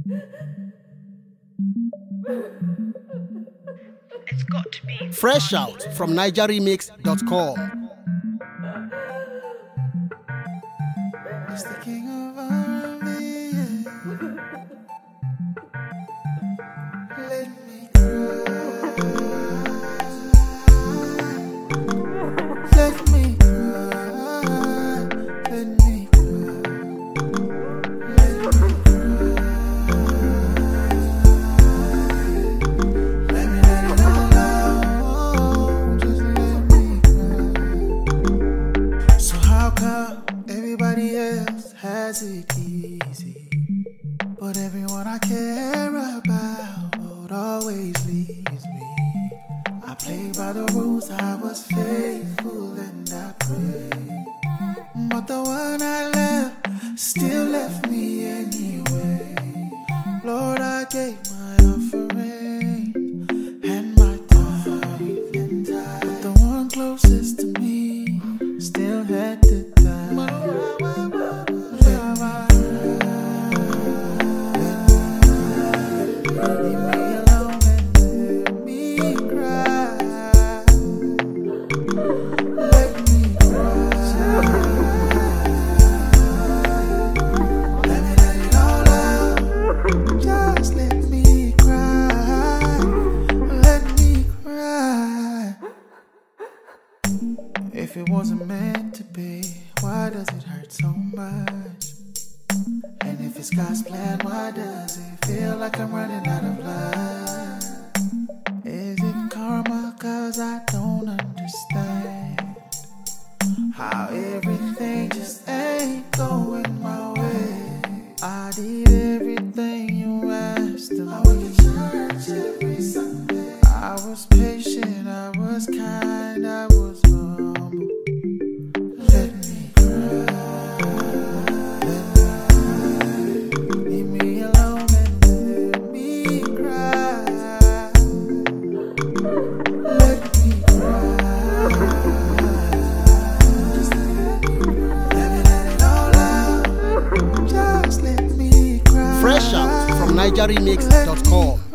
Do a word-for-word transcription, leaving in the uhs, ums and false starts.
It's got to be Fresh out from niger remix dot com. It's the king of R and B, yeah. Let me cry. Let me cry. Let me cry. Let me cry. Let me let it all out. Just let me cry. So how come everybody else has it easy, but everyone I care about always leaves me? I played by the rules, I was faithful and I prayed, but the one I left still left me anyway. Lord, I gave my offering and my time, but the one closest to me still had to die. Leave me alone and let me cry. Let me cry. Let me let it all out. Just let me cry. Let me cry. If it wasn't meant to be, why does it hurt so much? And if it's God's plan, why does it feel like I'm running out of love? Is it karma? Cause I don't understand how everything just ain't going my way. I did everything you asked of me. I went to church every Sunday. I was patient, I was kind, I was humble. Let me cry. Leave me alone and let me cry. Let me cry. Just let me cry. Let me let it all out. Just let me cry. Fresh out from niger remix dot com.